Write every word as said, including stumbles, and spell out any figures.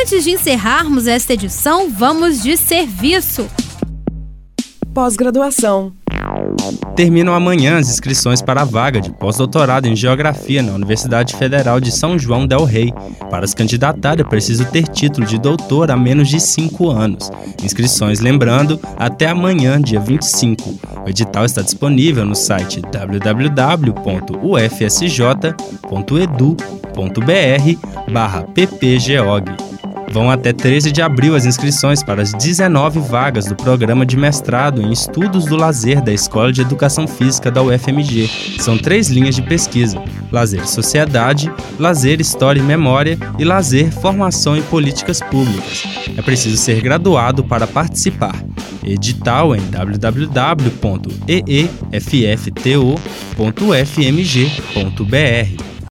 antes de encerrarmos esta edição, vamos de serviço. Pós-graduação. Terminam amanhã as inscrições para a vaga de pós-doutorado em Geografia na Universidade Federal de São João del Rei. Para se candidatar, é preciso ter título de doutor há menos de cinco anos. Inscrições, lembrando, até amanhã, dia vinte e cinco. O edital está disponível no site w w w ponto u f s j ponto e d u ponto b r barra p p geog. Vão até treze de abril as inscrições para as dezenove vagas do Programa de Mestrado em Estudos do Lazer da Escola de Educação Física da U F M G. São três linhas de pesquisa: Lazer e Sociedade, Lazer, História e Memória e Lazer, Formação e Políticas Públicas. É preciso ser graduado para participar. Edital em w w w ponto e e f f t o ponto u f m g ponto b r.